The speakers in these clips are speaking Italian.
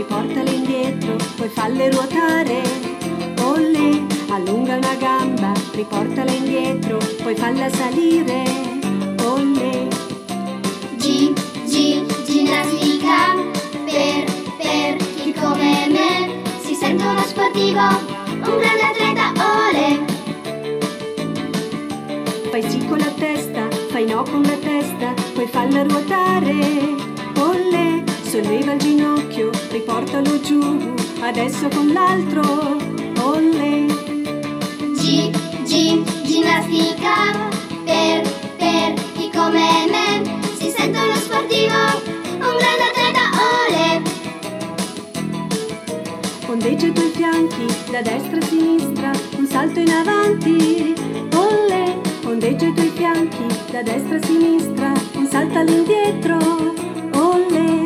riportale indietro, poi falle ruotare. Olè, allunga una gamba, riportala indietro, poi falla salire. Olè. Ginnastica per chi come me si sente uno sportivo, un grande atleta, olè. Fai sì con la testa, fai no con la testa, poi falla ruotare. Olè, solleva il ginocchio, riportalo giù, adesso con l'altro. Olè. Ginnastica per chi come me si sente uno sportivo, un grande atleta, olè. Ondeggia i tuoi fianchi, da destra a sinistra, un salto in avanti. Olè. Ondeggia i tuoi fianchi, da destra a sinistra, un salto all'indietro. Olè.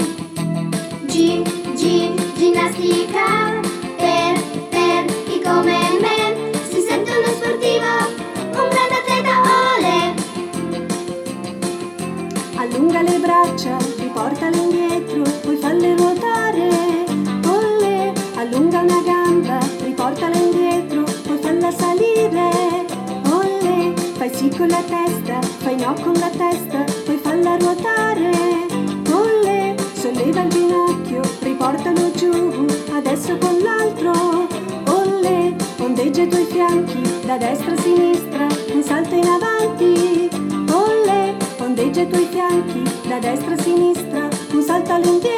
Ginnastica per chi come me si sente uno sportivo, un grande atleta, olè. Allunga le braccia, riportale indietro, poi falle ruotare. Olè. Allunga una gamba, riportala indietro, poi falla salire. Olè. Fai sì con la testa, fai no con la testa, poi falla ruotare. Olè. Solleva il ginocchio, riportalo giù, adesso con l'altro. Olè. Ondeggia i tuoi fianchi, da destra a sinistra, un salto in avanti. Ondeggia i tuoi fianchi, da destra a sinistra, un salto all'indietro.